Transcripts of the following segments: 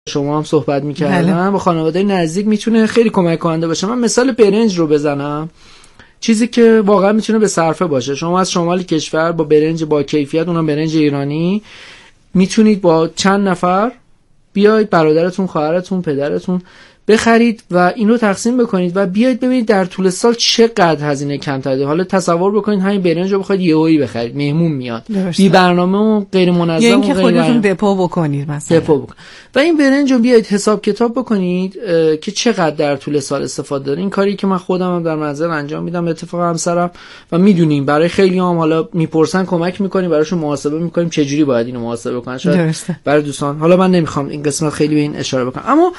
شما هم صحبت می‌کردم با خانواده نزدیک میتونه خیلی کمک کننده باشه. من مثال برنج رو بزنم، چیزی که واقعا میتونه به صرفه باشه. شما از شمال کشور با برنج با کیفیت، اونم برنج ایرانی، میتونید با چند نفر بیاید برادرتون، خواهرتون، پدرتون بخرید و اینو تقسیم بکنید و بیاید ببینید در طول سال چقدر هزینه کم کرده. حالا تصور بکنید همین برنج رو بخواید یهویی بخرید، مهمون میاد، بی برنامه و غیر منظم، یا اینکه خودتون دپو بکنید مثلا و این برنج رو بیاید حساب کتاب بکنید که چقدر در طول سال استفاده داره. این کاری که من خودم هم در منزل انجام میدم، اتفاقا همسرم، و میدونیم برای خیلی هم حالا میپرسن کمک میکنیم، براشون محاسبه میکنیم چجوری باید اینو محاسبه کنن. شاید برای دوستان، حالا من نمیخوام این قسمت خیلی به این اشاره بکنم، اما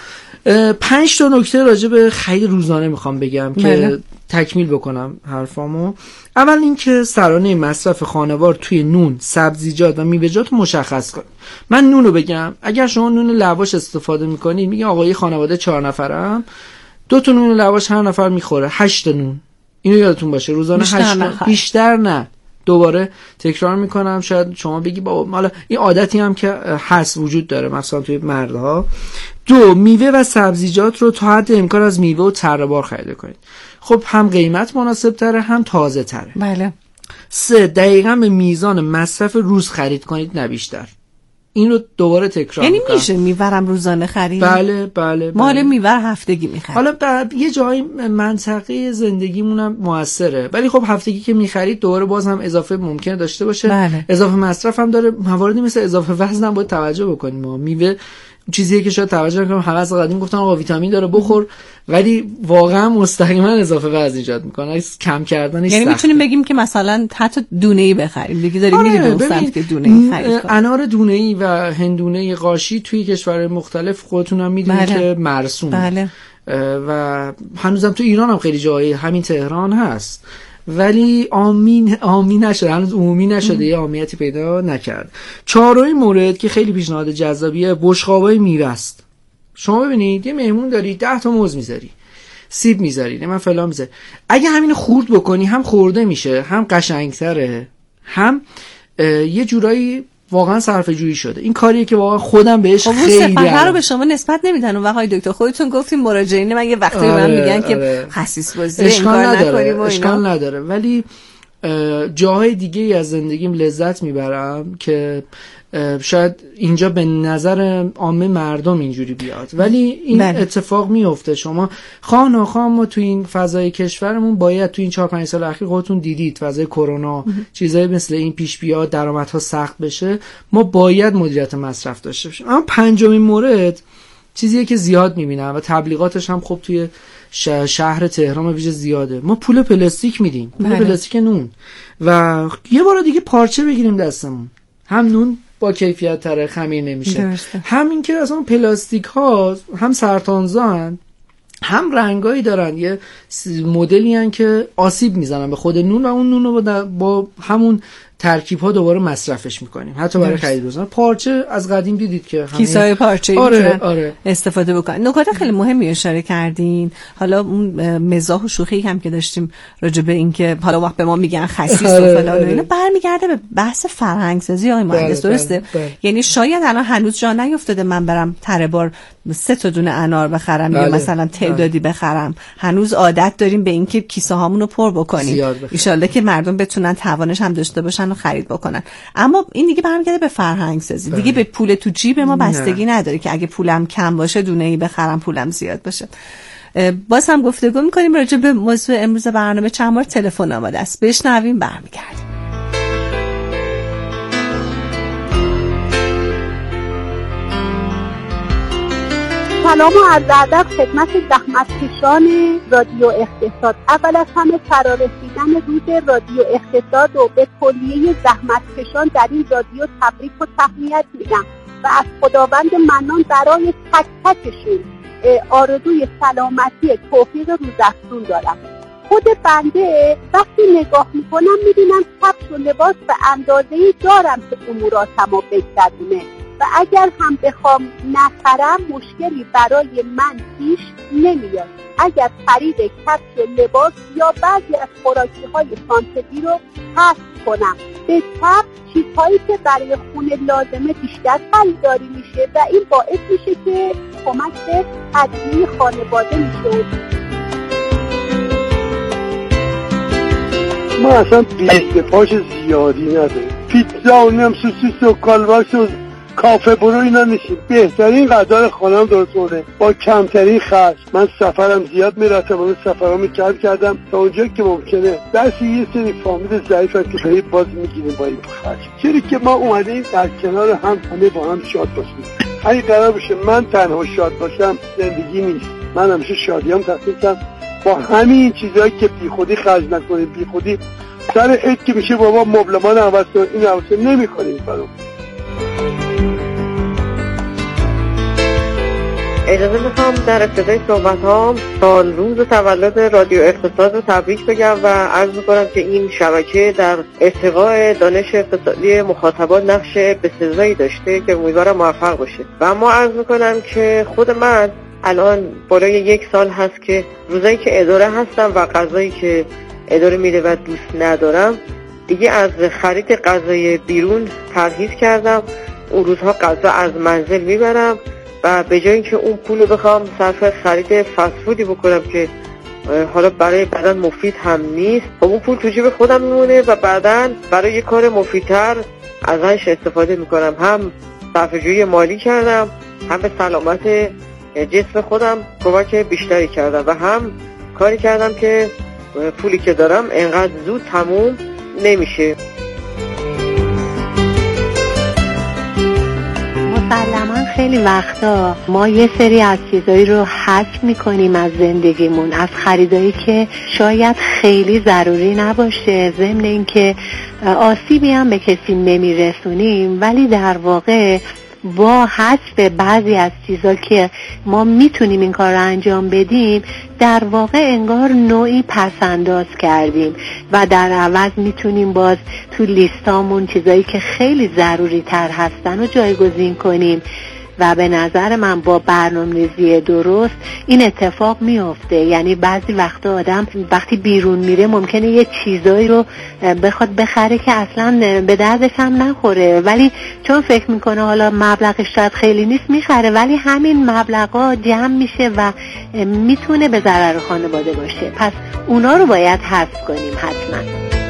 5 تا نکته راجع به خرید روزانه میخوام بگم که تکمیل بکنم حرفامو. اول اینکه سرانه مصرف خانوار توی نون، سبزیجات و میوه‌جات مشخص کنید. من نون رو بگم، اگر شما نون لواش استفاده میکنید، میگه آقای خانواده 4 نفرم، 2 تا نون لواش هر نفر میخوره، 8 تا نون. اینو یادتون باشه روزانه 8 تا، بیشتر نه. دوباره تکرار میکنم، شاید شما بگی بابا حالا این عادتی هم که هست وجود داره مثلا توی مردها. 2 میوه و سبزیجات رو تا حد امکان از میوه و تره بار خرید کنید. خب هم قیمت مناسب تره، هم تازه تره. بله. 3 دقیقاً به میزان مصرف روز خرید کنید، نه بیشتر. این رو دوباره تکرار یعنی میشه میورم روزانه خرید؟ بله. مال میور هفتگی میخرید. حالا یه جایی منطقه زندگیمون هم موثره، ولی خب هفتگی که میخرید دوباره باز هم اضافه ممکنه داشته باشه. بله. اضافه مصرف هم داره، مواردی مثل اضافه وزن هم باید توجه بکنیم. ما میوه چیزیه که شاید توجه نکنیم، همه از قدیم گفتن آقا ویتامین داره بخور، ولی واقعا مستقیما اضافه وزن ایجاد میکنه، کم کردنش یعنی میتونیم بگیم که مثلا حتی دونه‌ای بخریم دیگه، داریم میریم اون سمت که دونه‌ای خرید کنیم. انار دونه‌ای و هندونه قاشی توی کشورهای مختلف خودتون هم میدونید که مرسوم. بله. و هنوزم تو ایران هم خیلی جایی، همین تهران هست، ولی آمین نشده، هنوز عمومی نشده، یه عامیتی پیدا نکرد. 4مین مورد که خیلی پیشنهاد جذابیه، بشقابای میوه است. شما ببینید یه مهمون داری، 10 تا موز میذاری، سیب میذاری، من فلان میذاری، اگه همین خورد بکنی هم خورده میشه، هم قشنگتره، هم یه جورایی واقعا صرفه جویی شده. این کاریه که واقعا خودم بهش خیلی رو به شما نسبت نمیدن. و آقای دکتر خودتون گفتیم مراجعین من یه وقتی من میگن که خسیس بازی اشکال نداره، ولی جاهای دیگه از زندگیم لذت میبرم که شاید اینجا به نظر عامه مردم اینجوری بیاد، ولی این اتفاق میفته. شما خواهر ما تو این فضای کشورمون باید تو این 4-5 سال اخیر خودتون دیدید فضای کرونا، چیزایی مثل این پیش بیاد، درآمدها سخت بشه، ما باید مدیریت مصرف داشته باشیم. اما 5مین مورد چیزیه که زیاد میبینم و تبلیغاتش هم خب توی شهر تهران ویژه زیاده، ما پول پلاستیک میدیم، پول پلاستیک نون، و یه بار دیگه پارچه بگیریم دستمون، هم نون با کیفیت تره، خمیر نمیشه، همین که اصلا پلاستیک ها هم سرطانزا، هم رنگایی دارن، یه مدلی هن که آسیب میزنن به خود نون و اون نون رو با همون ترکیب ها دوباره مصرفش میکنیم، حتی برای خرید روزانه. پارچه از قدیم دیدید که کیسه‌های پارچه‌ای آره. استفاده بکنن. نکات خیلی مهمی اشاره کردین. حالا اون مزاح و شوخی هم که داشتیم راجع به این که حالا وقت به ما میگن خسیس و فلان و اینا، برمیگرده به بحث فرهنگ سازی آقای مهندس، درسته؟ یعنی شاید الان هنوز جا نیافتاده من برم تره بار 3 تا دونه انار بخرم یا مثلا تعدادی بخرم. هنوز عادت داریم به اینکه کیسه هامون رو پر بکنیم، ان شاءالله که مردم بتونن توانش هم داشته باشن و خرید بکنن. اما این دیگه برمیگرده به فرهنگ سازی، دیگه به پول تو جیب ما بستگی نداره که اگه پولم کم باشه دونه‌ای بخرم، پولم زیاد باشه. باز هم گفتگو می‌کنیم راجع به موضوع امروز برنامه. چند بار تلفن آماده است، بشنویم برمیگردیم. سلام و عرض ادب خدمت زحمتکشان رادیو اقتصاد. اول از همه فرارسیدن روز رادیو اقتصاد و به کلیه زحمتکشان در این رادیو تبریک و تهنیت میگم و از خداوند منان برای تک تکشون آرزوی سلامتی، توفیق روزافزون دارم. خود بنده وقتی نگاه میکنم میبینم کفش و لباس به اندازه‌ای دارم که اموراتمو بگذرونه و اگر هم بخوام نخرم مشکلی برای من پیش نمیاد. اگر خرید کفش، لباس یا بعضی از خوراکی‌های سانتزی رو حذف کنم، به طب چیزهایی که برای خونه لازمه بیشتر خریداری میشه و این باعث میشه که کمک به هزینه خانواده میشه. ما اصلا بی‌اکتفاش زیادی نداریم. پیتزا و نم سوسیس و کالباس و کافه برو اینا نیستیم. بهترین غذا خانم درست کنه با کمترین خرج. من سفرم زیاد میرفتم، اون سفرامو کم کردم تا اونجا که ممکنه. دست یه سری فامیل ضعیفن که خیلی باز میگیریم با این خرج. چیزی که ما اومدیم در کنار هم همه با هم شاد باشیم. اگه قرار بشه من تنها شاد باشم زندگی نیست. من همیشه شادیام تقسیم با همین چیزایی که بی خودی خرج نکنیم. بی خودی سر عید که میشه بابا مبلمان عوض کن، این عوض نمی‌کنیم برام. اجازه میخوام در ابتدای صحبت‌هام سال روز تولد رادیو اقتصاد رو تبریک بگم و عرض میکنم که این شبکه در ارتقاء دانش اقتصادی مخاطبان نقش بسزایی داشته که امیدوارم موفق باشه. و اما عرض میکنم که خود من الان بالای 1 سال هست که روزایی که اداره هستم و غذایی که اداره میده و دوست ندارم دیگه از خرید غذای بیرون پرهیز کردم. اون روزها غذا از منزل میبرم و به جای اینکه اون پول رو بخوام صرف خرید فست فودی بکنم که حالا برای بدن مفید هم نیست، خب اون پول تو جیب خودم میمونه و بعداً برای یه کار مفیدتر ازش استفاده میکنم. هم صرفه‌جویی مالی کردم، هم به سلامت جسم خودم کمک بیشتری کردم و هم کاری کردم که پولی که دارم انقدر زود تموم نمیشه. مسلماً خیلی وقتا ما یه سری از چیزایی رو حذف میکنیم از زندگیمون، از خریدایی که شاید خیلی ضروری نباشه، ضمن اینکه آسیبی هم به کسی نمیرسونیم، ولی در واقع با حذف بعضی از چیزا که ما میتونیم این کار رو انجام بدیم در واقع انگار نوعی پسنداز کردیم و در عوض میتونیم باز تو لیستامون چیزایی که خیلی ضروری تر هستن رو جایگزین کنیم و به نظر من با برنامه‌ریزی درست این اتفاق میفته. یعنی بعضی وقتا آدم وقتی بیرون میره ممکنه یه چیزایی رو بخواد بخره که اصلا به دردش هم نخوره، ولی چون فکر میکنه حالا مبلغش شاید خیلی نیست میخره، ولی همین مبلغا جمع میشه و میتونه به ضرر خانواده باشه. پس اونا رو باید حذف کنیم حتما.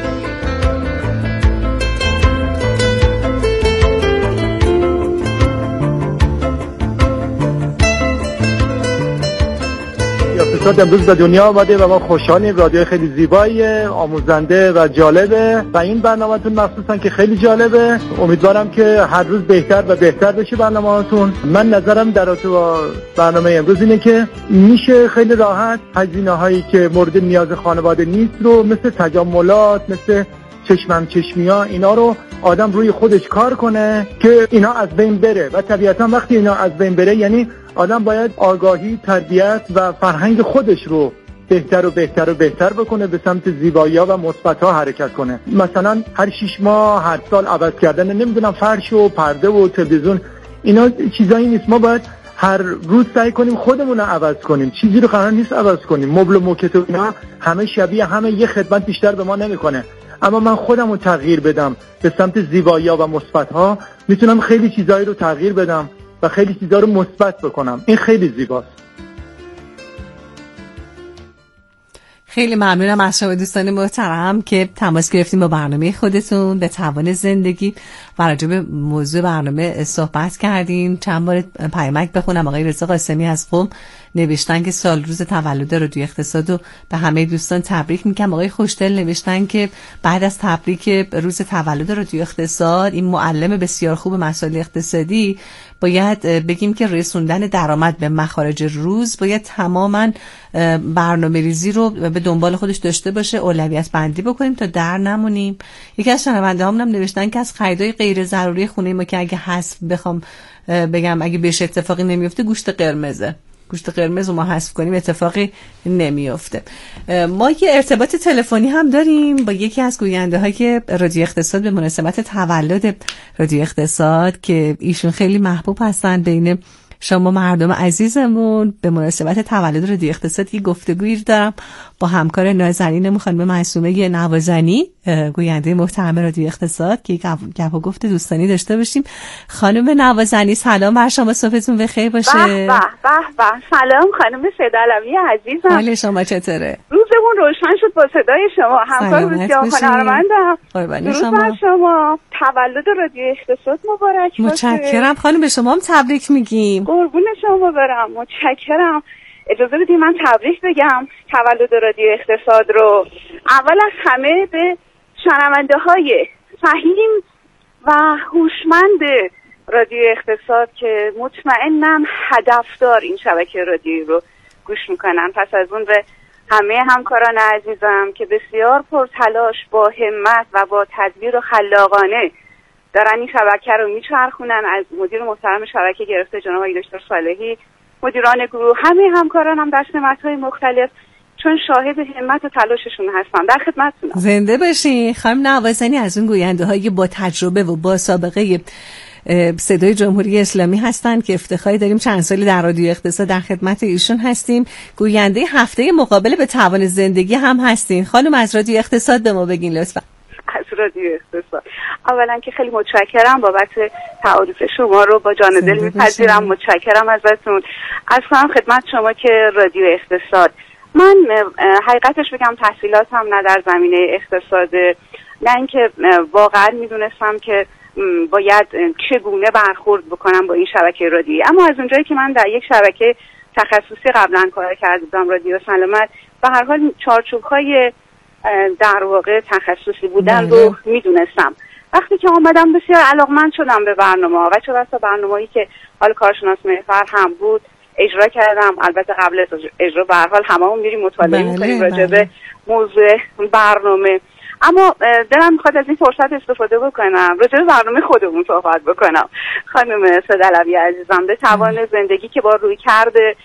اقتصاد امروز به دنیا آمده و ما خوشحالیم. رادیو خیلی زیباییه، آموزنده و جالبه و این برنامه‌تون مخصوصا که خیلی جالبه. امیدوارم که هر روز بهتر و بهتر بشه برنامه‌تون. من نظرم در رابطه با برنامه امروز اینه که میشه خیلی راحت هزینه‌هایی که مورد نیاز خانواده نیست رو مثل تجملات، مثل چشمیا اینا رو آدم روی خودش کار کنه که اینا از بین بره و طبیعتا وقتی اینا از بین بره یعنی آدم باید آگاهی، تربیت و فرهنگ خودش رو بهتر و بهتر و بهتر بکنه، به سمت زیبایی‌ها و مثبت‌ها حرکت کنه. مثلا هر 6 ماه، هر سال عوض کردن نمیدونم فرش و پرده و تلویزیون، اینا چیزایی نیست. ما باید هر روز سعی کنیم خودمون رو عوض کنیم، چیزی رو قرار نیست عوض کنیم. مبل و موکت و اینا همه شبیه همه، یه خدمت بیشتر به ما نمیکنه. اما من خودم رو تغییر بدم به سمت زیبایی‌ها و مثبت‌ها، میتونم خیلی چیزایی رو تغییر بدم و خیلی چیزا رو مثبت بکنم. این خیلی زیباست. خیلی ممنونم از شما دوستان محترم که تماس گرفتیم با برنامه خودتون به توان زندگی و راجع به موضوع برنامه صحبت کردیم. چند بار پیامک بخونم. آقای رضا قاسمی از قم نوشتن که سال روز تولد رادیو اقتصاد رو به همه دوستان تبریک میگم. آقای خوشدل نوشتن که بعد از تبریک روز تولد رادیو اقتصاد، این معلم بسیار خوب مسائل اقتصادی، باید بگیم که رسوندن درآمد به مخارج روز باید تماما برنامه ریزی رو به دنبال خودش داشته باشه، اولویت بندی بکنیم تا در نمونیم. یکی از شنونده هامون هم نوشتن که از خریدای غیر ضروری خونه ما که اگه حذف بخوام بگم اگه بهش اتفاقی نمیفته گوشت قرمزه. گوشت قرمز رو ما حذف کنیم اتفاقی نمیفته. ما یه ارتباط تلفنی هم داریم با یکی از گوینده‌های رادیو اقتصاد به مناسبت تولد رادیو اقتصاد که ایشون خیلی محبوب هستن بین شما مردم عزیزمون. به مناسبت تولد رادیو اقتصاد یه گفتگویی دارم با همکار نازنینمون خانم معصومه نوازنی، گوینده محترم رادیو اقتصاد، که گپ و گفت دوستانی داشته باشیم. خانم نوازنی سلام بر شما، صبحتون بخیر باشه. به به سلام خانم سیدعلوی عزیزم. حال شما چطوره؟ روزمون روشن شد با صدای شما. همکار بسیار هنرمندم. درود بر شما. تولد رادیو اقتصاد مبارک باشه. متشکرم خانم، به شما هم تبریک میگیم. قربون شما برم، متشکرم. اجازه بدید من تبریک بگم تولد رادیو اقتصاد رو. اول از همه به شنونده‌های فهیم و هوشمند رادیو اقتصاد که مطمئنم هدفدار این شبکه رادیویی رو گوش میکنن. پس از اون به همه همکاران عزیزم که بسیار پرتلاش با همت و با تدبیر و خلاقانه دارن این شبکه رو میچرخونن، از مدیر محترم شبکه گرفته جناب آقای دکتر صالحی، مدیران گروه، همه همکارانم در سمت‌های مختلف، چون شاهد همت و تلاششون هستم. در خدمتتونم. زنده باشین. خانم نوازنی از اون گوینده‌های با تجربه و با سابقه صدای جمهوری اسلامی هستن که افتخاری داریم چند سالی در رادیو اقتصاد در خدمت ایشون هستیم. گوینده هفته مقابل به توان زندگی هم هستین. خانم از رادیو اقتصاد به ما بگین لطفا. از رادیو اقتصاد اولا که خیلی متشکرم بابت تعارف شما رو با جان دل میپذیرم. متشکرم ازتون. اصلا خدمت شما که رادیو اقتصاد، من حقیقتش بگم تحصیلاتم نه در زمینه اقتصاد، نه اینکه واقعا میدونستم که باید چگونه برخورد بکنم با این شبکه رادیویی، اما از اونجایی که من در یک شبکه تخصصی قبلا کار کردم، رادیو سلامت، به هر حال چارچوب‌های در واقع تخصصی بودن رو میدونستم. وقتی که آمدم بسیار علاقمند شدم به برنامه و چه بسا برنامه‌ای که حال کارشناس محور هم بود اجرا کردم. البته قبل از اجرا به هر حال هممون میریم مطالعه می‌کنیم راجع به موضوع برنامه، اما دلم میخواد از این فرصت استفاده بکنم راجع به برنامه خودمون صحبت بکنم. خانم سیدعلوی عزیزم، به توان زندگی که با روی کرده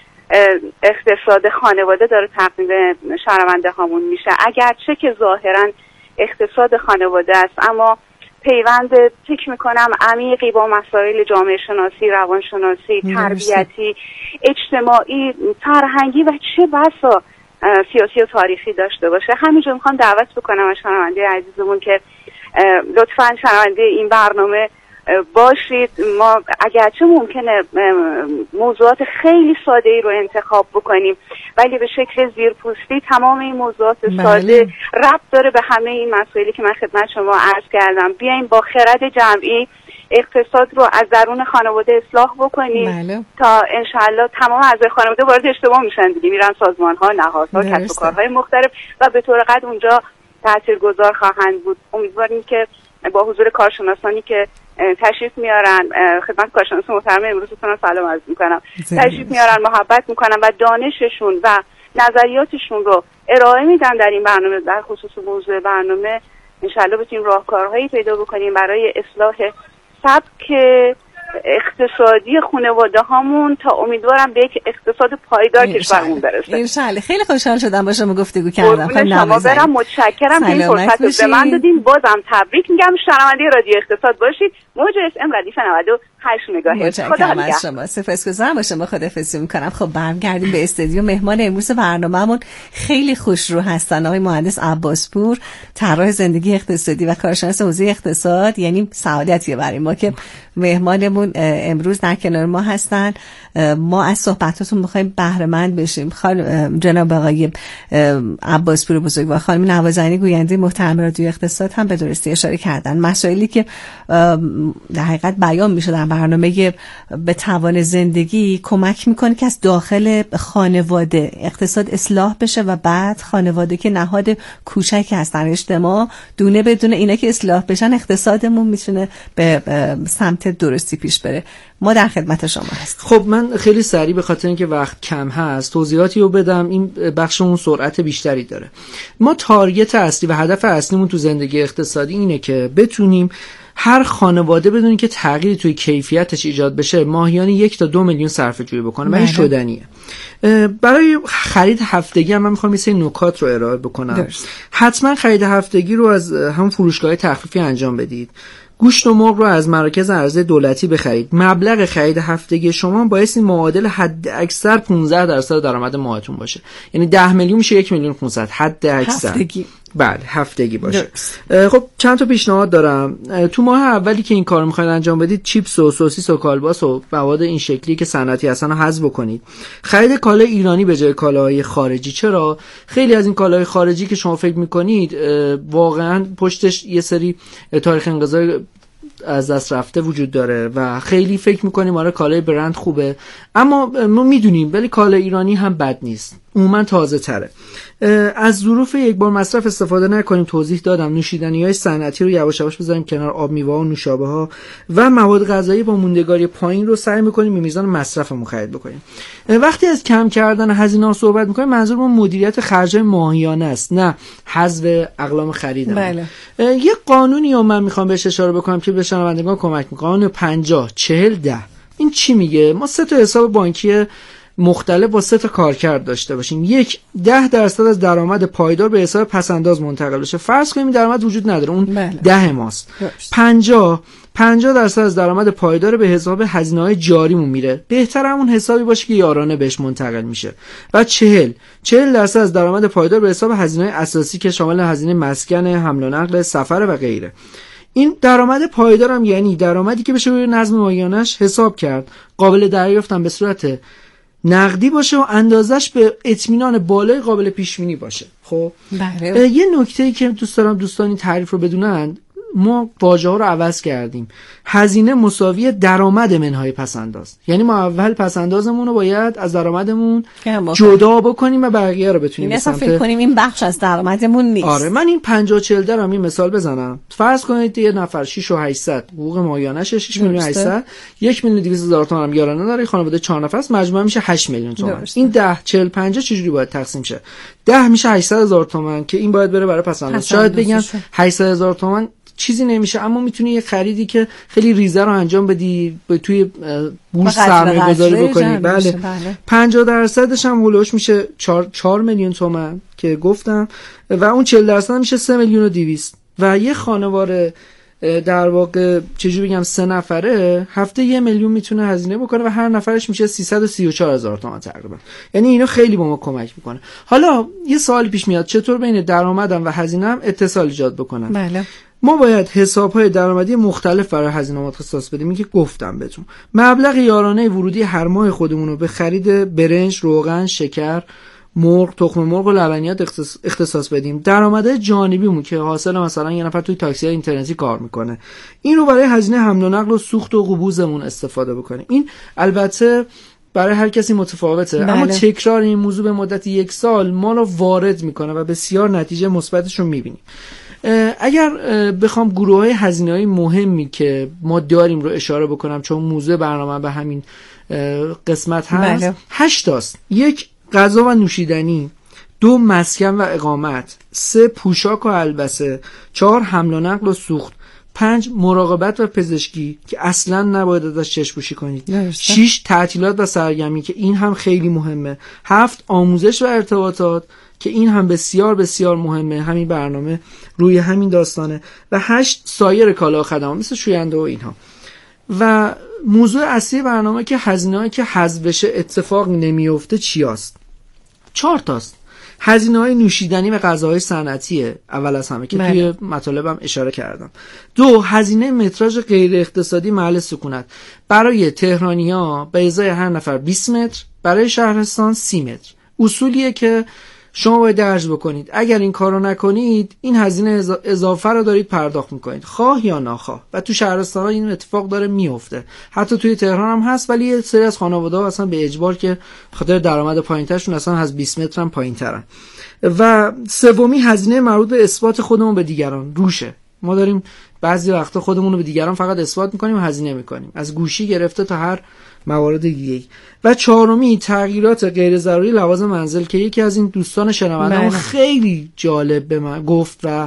اقتصاد خانواده داره تقدیم شنونده هامون میشه، اگرچه که ظاهرا اقتصاد خانواده است، اما پیوند فکر میکنم عمیقی با مسائل جامعه شناسی، روان شناسی، تربیتی، اجتماعی، فرهنگی و چه بسا سیاسی و تاریخی داشته باشه. همینجور میخوام دعوت بکنم از شنونده عزیزمون که لطفاً شنونده این برنامه باشید. ما اگرچه ممکنه موضوعات خیلی ساده ای رو انتخاب بکنیم، ولی به شکل زیرپوستی تمام این موضوعات ساده ربط داره به همه این مسائلی که من خدمت شما عرض کردم. بیایم با خرد جمعی اقتصاد رو از درون خانواده اصلاح بکنیم تا انشاءالله تمام اعضای خانواده وارد اجتماع میشن دیگه، میرن سازمان‌ها، نهادها، کسب و کارهای مختلف و به طور قطع اونجا تاثیرگذار خواهند بود. امیدواریم که با حضور کارشناسانی که تشریف میارن، خدمت کارشناس محترم امروزتون سلام عرض میکنم، تشریف میارن، محبت میکنن و دانششون و نظریاتشون رو ارائه میدن در این برنامه. در خصوص موضوع برنامه انشاءالله بتونیم راهکارهایی پیدا بکنیم برای اصلاح سبک اقتصادی خانواده هامون تا امیدوارم به یک اقتصاد پایدار کشورمون برسه. انشالله. خیلی خوشحال شدم با شما گفتگو کردم. شما برم، متشکرم که این فرصت رو به من دادین. بازم تبریک میگم. شنونده رادیو اقتصاد باشید. موج FM ردیف 98 مگاهرتز. متشکرم از شما. سپاسگزارم با شما. خداحافظی میکنم. خب برمیگردیم به استودیو. مهمان امروز برنامه‌مون خیلی خوشرو هستن آقای مهندس عباسپور، طراح زندگی اقتصادی و کارشناس حوزه اقتصاد. یعنی سعادتیه برای ما که مهمانمون امروز در کنار ما هستن. ما از صحبتاتون می‌خوایم بهره مند بشیم. جناب آقای عباسپور بزرگوار، خانم نوازنی گوینده محترم رادیو اقتصاد هم به درستی اشاره کردن. مسائلی که در حقیقت بیان میشه در برنامه به توان زندگی کمک میکنه که از داخل خانواده اقتصاد اصلاح بشه و بعد خانواده که نهاد کوچکی هستن اجتماع، دونه بدون اینا که اصلاح بشن اقتصادمون میتونه به سمت درستی پیش بره. ما در خدمت شما هستیم. خب من خیلی سریع به خاطر اینکه وقت کم هست توضیحاتی رو بدم. این بخشمون سرعت بیشتری داره. ما تارگت اصلی و هدف اصلیمون تو زندگی اقتصادی اینه که بتونیم هر خانواده بدونی که تغییری توی کیفیتش ایجاد بشه ماهیانه 1 تا 2 میلیون صرفه جویی بکنه و این شدنیه. برای خرید هفتگی هم من میخوام یه سری نکات رو ارائه بکنم. حتما خرید هفتگی رو از هم فروشگاه تخفیفی انجام بدید. گوشت و مرغ رو از مراکز ارزی دولتی بخرید. مبلغ خرید هفتگی شما بایستی معادل حد اکثر 15% درآمد ماهتون باشه. یعنی 10 میلیون میشه 1 میلیون 500 حد اکثر هفتگی. بله هفتگی باشه. خب چند تا پیشنهاد دارم. تو ماه اولی که این کارو میخواید انجام بدید چیپس و سوسیس و کالباس و مواد این شکلی که صنعتی هستن رو حذف بکنید. خرید کالای ایرانی به جای کالاهای خارجی. چرا؟ خیلی از این کالاهای خارجی که شما فکر میکنید واقعا پشتش یه سری تاریخ انقضای از دست رفته وجود داره و خیلی فکر میکنیم آره کالای برند خوبه، اما ما میدونیم ولی کالای ایرانی هم بد نیست، عموما تازه تره. از ظروف یک بار مصرف استفاده نکنیم. توضیح دادم نوشیدنی‌های صنعتی رو یواش یواش بذاریم کنار، آب میوه و نوشابه‌ها و مواد غذایی با موندگاری پایین رو سعی می‌کنیم به میزان مصرفمون خرید بکنیم. وقتی از کم کردن هزینه‌ها صحبت می‌کنیم منظورمون مدیریت خرج‌های ماهیانه است، نه حذف اقلام خرید. بله. یه قانونی رو من می‌خوام بهش اشاره بکنم که به شنوندگان کمک می‌کنه. قانون 50-40-10. این چی میگه؟ ما 3 تا حساب بانکی مختلف با 3 تا کارکرد داشته باشیم. 10% از درآمد پایدار به حساب پسنداز منتقل بشه. فرض کنیم درآمد وجود نداره، اون 10 ماست. 50% از درآمد پایدار به حساب هزینه‌های جاریمون میره. بهتر همون حسابی باشه که یارانه بهش منتقل میشه. و 40% از درآمد پایدار به حساب هزینه‌های اساسی که شامل هزینه مسکن، حمل و نقل، سفر و غیره. این درآمد پایدار هم یعنی درآمدی که بشه روی نظم ماهیانش حساب کرد، قابل دریافت هم به صورت نقدی باشه و اندازش به اطمینان بالای قابل پیش بینی باشه. خب بله. یه نکته‌ای که دوست دارم دوستان این تعریف رو بدونن، ما واژه‌ها رو عوض کردیم. هزینه مساوی درآمد منهای پسنداز. یعنی ما اول پسندازمون رو باید از درآمدمون جدا بکنیم و بقیه رو بتونیم مثلا فکر کنیم این بخش از درآمدمون نیست. آره من این 50-40 درم این مثال بزنم. فرض کنید یه نفر 6,800 حقوق ماهیانه‌اش 6,800,000 1,200,000 تومان هم یارانه داره، خانواده 4 نفر است، مجموعاً میشه 8 میلیون تومان. این 10-40-50 چجوری باید تقسیم شه؟ 10 میشه 800,000 تومان که این باید بره برای پسنداز. شاید بگن 800,000 تومان چیزی نمیشه، اما میتونی یه خریدی که خیلی ریزه رو انجام بدی، توی بورس سرمایه گذاری بکنی. بله. 50% هم هولوش میشه 4 میلیون تومان که گفتم و اون 40% میشه 3,200,000 و یه خانوار در واقع چجوری بگم 3 نفره هفته 1 میلیون میتونه هزینه بکنه و هر نفرش میشه 334,000 تومان تقریبا. یعنی اینا خیلی با ما کمک میکنه. حالا یه سوال پیش میاد چطور بین درآمدم و هزینه‌ام اتصال ایجاد بکنم؟ بله. ما باید حساب‌های درآمدی مختلف برای هزینه‌ات اختصاص بدیم. که گفتم بهتون مبلغ یارانه ورودی هر ماه خودمون رو به خرید برنج، روغن، شکر، مرغ، تخم مرغ و لبنیات اختصاص بدیم. درآمدهای جانبیمون که حاصل مثلا یه نفر توی تاکسی اینترنتی کار میکنه، این رو برای هزینه حمل و نقل و سوخت و قبوزمون استفاده بکنیم. این البته برای هر کسی متفاوته. بله. اما تکرار این موضوع به مدت 1 سال ما رو وارد میکنه و بسیار نتیجه مثبتش رو میبینیم. اگر بخوام گروه‌های هزینه‌های مهمی که ما داریم رو اشاره بکنم، چون موضوع برنامه به همین قسمت هست. بله. 8 تاست. 1 غذا و نوشیدنی، 2 مسکن و اقامت، 3 پوشاک و البسه، 4 حمل و نقل و سوخت، 5 مراقبت و پزشکی که اصلا نباید ازش چشم‌پوشی کنید، 6 تعطیلات و سرگرمی که این هم خیلی مهمه، 7 آموزش و ارتباطات که این هم بسیار بسیار مهمه، همین برنامه روی همین داستانه، و 8 سایر کالا و خدمات مثل شوینده و اینها. و موضوع اصلی برنامه که هزینه‌ای که حذف بشه اتفاق نمیفته چیاست؟ 4 تاست. هزینه‌های نوشیدنی و غذاهای صنعتیه اول از همه که توی مطالبم اشاره کردم. 2 هزینه متراژ غیر اقتصادی محل سکونت برای تهرانی‌ها به ازای هر نفر 20 متر، برای شهرستان 30 متر. اصولیه که شما باید درج بکنید. اگر این کارو نکنید این هزینه اضافه رو دارید پرداخت میکنید، خواه یا ناخواه. و تو شهرستان‌ها این اتفاق داره میفته، حتی توی تهران هم هست، ولی یه سری از خانواده‌ها اصلا به اجبار که خاطر درآمد پایین‌ترشون اصلا از 20 متر هم پایین‌ترن. و سومی هزینه مربوط به اثبات خودمون به دیگران روشه. ما داریم بعضی وقتا خودمون رو به دیگران فقط اثبات میکنیم و هزینه میکنیم، از گوشی گرفته تا هر موارد دیگه. و 4 تغییرات غیر ضروری لوازم منزل که یکی از این دوستان شنونده‌مون خیلی جالب به من گفت و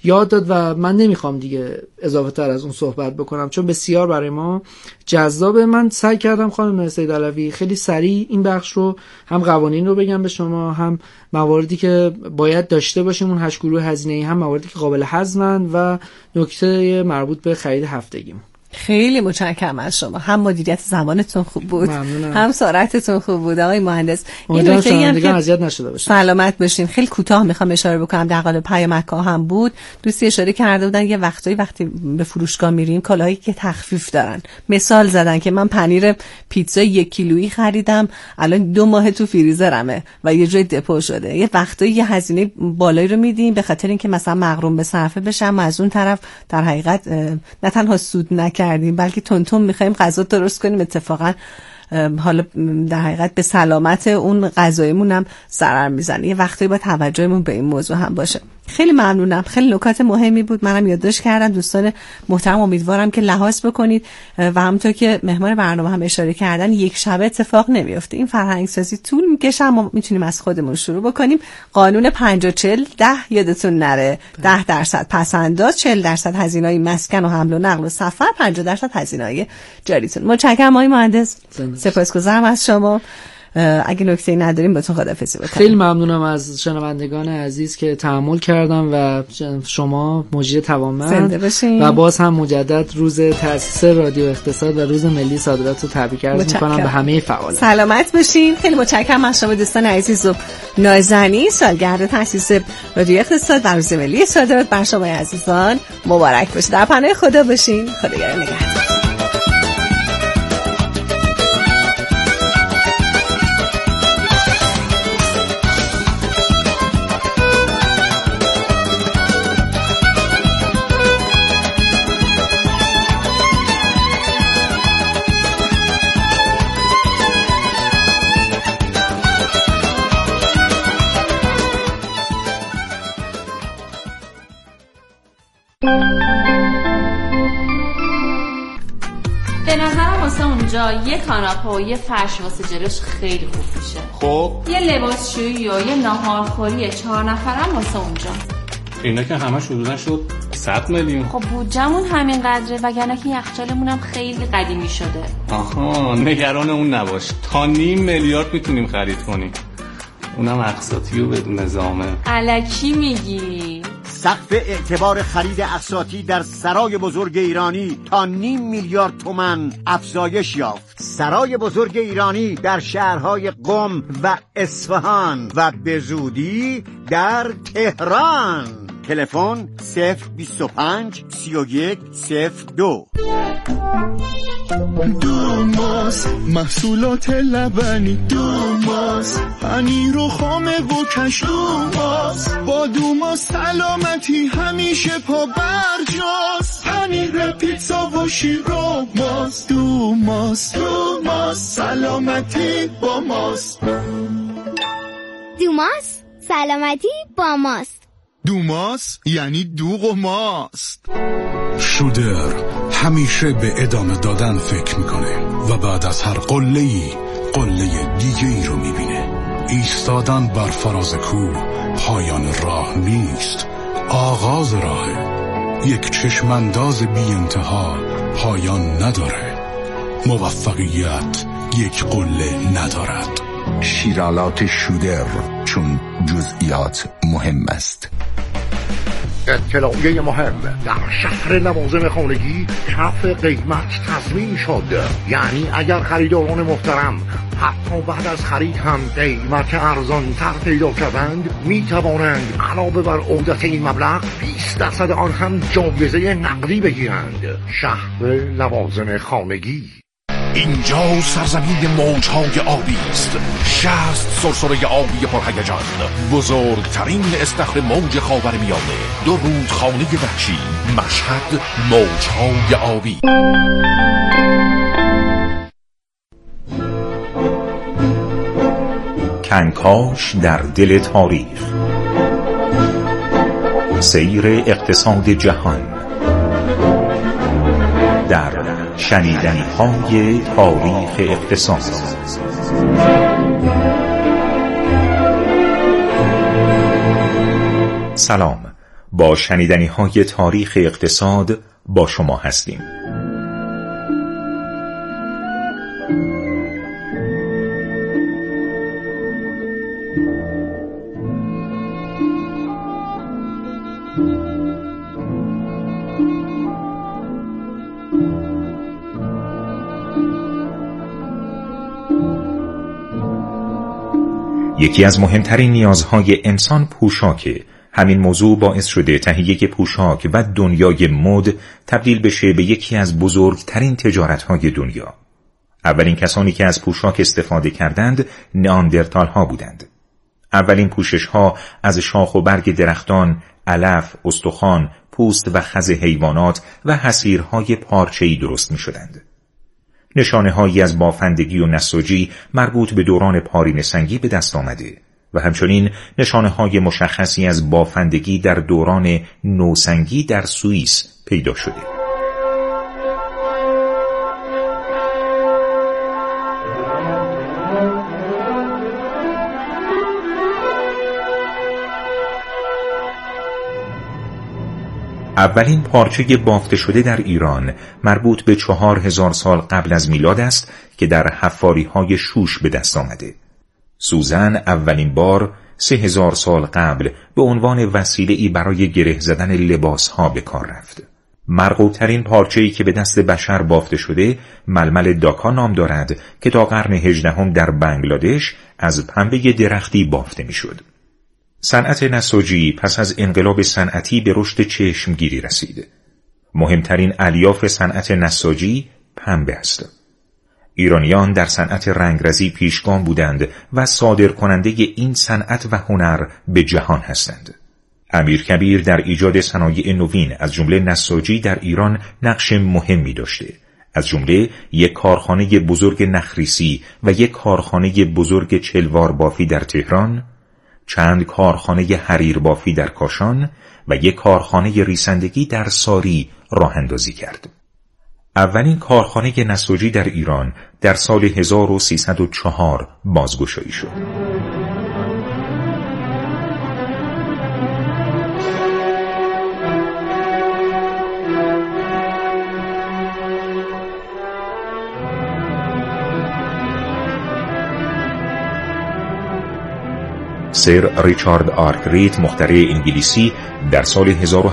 یاد داد و من نمیخوام دیگه اضافه تر از اون صحبت بکنم چون بسیار برای ما جذابه. من سعی کردم خانم سید علوی خیلی سریع این بخش رو هم قوانین رو بگم به شما، هم مواردی که باید داشته باشیم اون 8 گروه هزینه‌ای، هم مواردی که قابل هضمن و نکته مربوط به خرید هفتگی. خیلی متشکرم از شما، هم مدیریت زمانتون خوب بود، ممنونم. هم سرعتتون خوب بود آقای مهندس. این دیگه اذیت نشده باشه. سلامت باشین. خیلی کوتاه میخوام اشاره بکنم، در قالب پیامک‌ها هم بود، دوستی اشاره کرده بودن یه وقتی به فروشگاه میریم کالاهایی که تخفیف دارن، مثال زدن که من پنیر پیتزا 1 کیلویی خریدم الان 2 ماه تو فریزرمه و یه جای دپو شده. یه وقتی یه هزینه بالایی رو میدیم به خاطر اینکه مثلا مغروم به صرفه بشم، از اون طرف در حقیقت نه تنها سود کردیم بلکه تون میخوایم غذا درست کنیم، اتفاقا حالا در حقیقت به سلامت اون غذایمون هم ضرر میزنه. یه وقتی با توجهمون به این موضوع هم باشه. خیلی ممنونم، خیلی نکات مهمی بود، منم یادداشت کردم. دوستان محترم امیدوارم که لحاظ بکنید و همونطور که مهمان برنامه هم اشاره کردن یک شبه اتفاق نمیفته، این فرهنگ سازی طول میکشه، اما میتونیم از خودمون شروع بکنیم. قانون 50-40-10 یادتون نره، 10% پس‌انداز، 40% هزینه‌های مسکن و حمل و نقل و سفر، 50% هزینه‌های جاریتون. متشکرم آقای مهندس، سپاسگزارم از شما. اگه نکته‌ای نداریم بهتون خداحافظی بکنم. خیلی ممنونم از شنوندگان عزیز که تحمل کردم و شما مجری توانمند و باز هم مجدد روز تأسیس رادیو اقتصاد و روز ملی صادرات رو تبریک عرض می‌کنم به همه فعالان. سلامت باشین. خیلی متشکرم از شما دوستان عزیز و نازنین. سالگرد تأسیس رادیو اقتصاد و روز ملی صادرات بر شما عزیزان مبارک باشه. در پناه خدا باشین. خداوند نگهدار. به نظرم واسه اونجا یه کاناپه و یه فرش واسه جلوش خیلی خوب میشه. خب یه لباسشویی و یه ناهارخوری 4 نفرم واسه اونجا. اینا که همه حدوداً شد 100 میلیون. خب بودجمون همین قدره، وگرنه که یخچالمون هم خیلی قدیمی شده. آها نگران اون نباش، تا 500 میلیارد میتونیم خرید کنیم، اونم اقساطی و بدون زامه. الکی میگی؟ سقف اعتبار خرید اقساطی در سرای بزرگ ایرانی تا 500 میلیارد تومان افزایش یافت. سرای بزرگ ایرانی در شهرهای قم و اصفهان و به زودی در تهران. تلفن 025 31 02. دوماس محصولات لبنی، دوماس پنیر و خامه و کش، دوماس با دوماس سلامتی همیشه پا برجاست. پنیر پیتزا و شیر و ماست، دوماس سلامتی با ماست. دوماس سلامتی با ماست. دوماس یعنی دوغ و ماست. شودر همیشه به ادامه دادن فکر میکنه و بعد از هر قله‌ای قله دیگه ای رو میبینه. ایستادن بر فراز کوه پایان راه نیست، آغاز راهه. یک چشمانداز بی انتها پایان نداره. موفقیت یک قله ندارد. شیرالات شودر، چون جزئیات مهم است. اطلاعیه مهم: در شهر لوازم خانگی کف قیمت تضمین شد. یعنی اگر خریداران محترم حتی بعد از خرید هم قیمت ارزان تر پیدا کردند، می توانند علاوه بر عودت این مبلغ 20% آن هم جایزه نقدی بگیرند. شهر لوازم خانگی. اینجا سرزمین موجهای آبی است. 60 سرسره آبی پرهیجان، بزرگترین استخر موج خاورمیانه، 2 رودخانه وحشی، مشهد، موجهای آبی. کنکاش در دل تاریخ، سیر اقتصاد جهان در شنیدنی‌های تاریخ اقتصاد. سلام، با شنیدنی‌های تاریخ اقتصاد با شما هستیم. یکی از مهمترین نیازهای انسان پوشاکه. همین موضوع باعث شده تهیه پوشاک و دنیای مد تبدیل بشه به یکی از بزرگترین تجارت‌های دنیا. اولین کسانی که از پوشاک استفاده کردند نئاندرتال ها بودند. اولین پوشش ها از شاخ و برگ درختان، علف، استخوان، پوست و خز حیوانات و حصیرهای پارچه‌ای درست می شدند. نشانه هایی از بافندگی و نساجی مربوط به دوران پارینه سنگی به دست آمده و همچنین نشانه های مشخصی از بافندگی در دوران نوسنگی در سوئیس پیدا شده. اولین پارچه بافته شده در ایران مربوط به 4000 سال قبل از میلاد است که در حفاری‌های شوش به دست آمده. سوزن اولین بار 3000 سال قبل به عنوان وسیله‌ای برای گره زدن لباس‌ها به کار رفت. مرغوب‌ترین پارچه‌ای که به دست بشر بافته شده ململ داکا نام دارد که تا قرن 18 در بنگلادش از پنبه درختی بافته می‌شد. صنعت نساجی پس از انقلاب صنعتی به رشد چشمگیری رسید. مهمترین الیاف صنعت نساجی پنبه است. ایرانیان در صنعت رنگرزی پیشگام بودند و صادرکننده این صنعت و هنر به جهان هستند. امیرکبیر در ایجاد صنایع نوین از جمله نساجی در ایران نقش مهمی داشته، از جمله یک کارخانه بزرگ نخریسی و یک کارخانه بزرگ چلوار بافی در تهران، چند کارخانه حریر بافی در کاشان و یک کارخانه ریسندگی در ساری راه اندازی کرد. اولین کارخانه نساجی در ایران در سال 1304 بازگشایی شد. سر ریچارد آرکریت مخترع انگلیسی در سال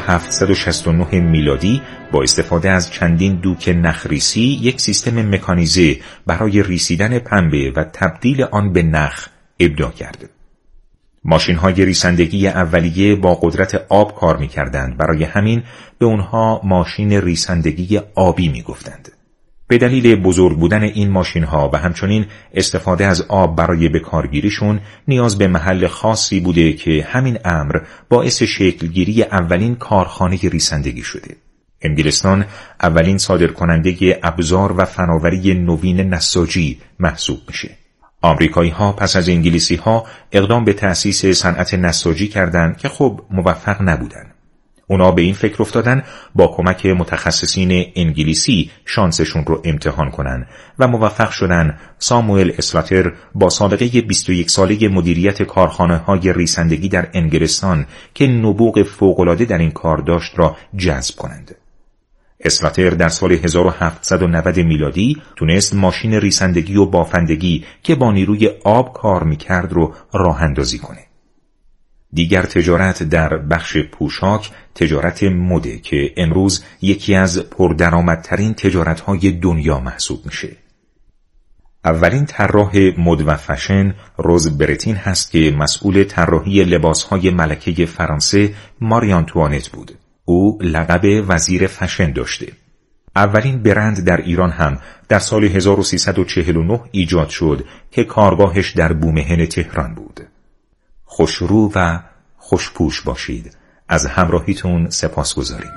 1769 میلادی با استفاده از چندین دوک نخریسی یک سیستم مکانیزه برای ریسیدن پنبه و تبدیل آن به نخ ابداع کرد. ماشین‌های ریسندگی اولیه با قدرت آب کار می‌کردند، برای همین به اونها ماشین ریسندگی آبی می‌گفتند. به دلیل بزرگ بودن این ماشین‌ها و همچنین استفاده از آب برای بکارگیریشون نیاز به محل خاصی بوده که همین امر باعث شکلگیری اولین کارخانه ریسندگی شده. انگلستان اولین صادرکننده ابزار و فناوری نوین نساجی محسوب میشه. آمریکایی‌ها پس از انگلیسی‌ها اقدام به تأسیس صنعت نساجی کردند که خب موفق نبودند. اونا به این فکر افتادن با کمک متخصصین انگلیسی شانسشون رو امتحان کنن و موفق شدن ساموئل اسلاتر با سابقه 21 ساله مدیریت کارخانه‌های ریسندگی در انگلستان که نبوغ فوق‌العاده در این کار داشت را جذب کنند. اسلاتر در سال 1790 میلادی تونست ماشین ریسندگی و بافندگی که با نیروی آب کار می‌کرد رو راه اندازی کنه. دیگر تجارت در بخش پوشاک تجارت مده که امروز یکی از پردرآمدترین تجارت‌های دنیا محسوب میشه. اولین طراح مد و فشن روز برتین هست که مسئول طراحی لباس‌های ملکه فرانسه ماری آنتوانت بود. او لقب وزیر فشن داشته. اولین برند در ایران هم در سال 1349 ایجاد شد که کارگاهش در بومهن تهران بود. خوشرو و خوشپوش باشید. از همراهیتون سپاسگزاریم.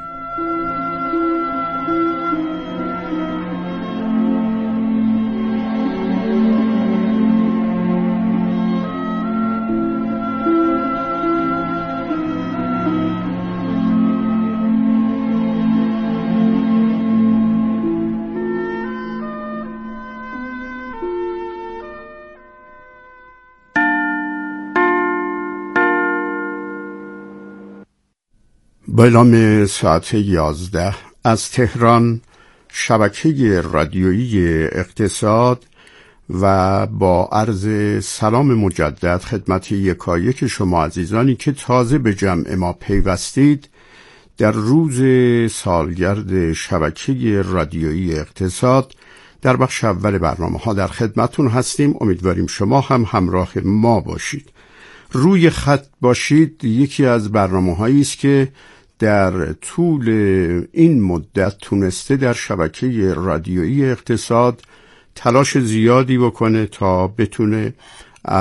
با اعلام ساعت 11 از تهران شبکه رادیویی اقتصاد و با عرض سلام مجدد خدمت یکایک شما عزیزانی که تازه به جمع ما پیوستید در روز سالگرد شبکه رادیویی اقتصاد در بخش اول برنامه‌ها در خدمتون هستیم. امیدواریم شما هم همراه ما باشید. روی خط باشید یکی از برنامه‌هایی است که در طول این مدت تونسته در شبکه رادیویی اقتصاد تلاش زیادی بکنه تا بتونه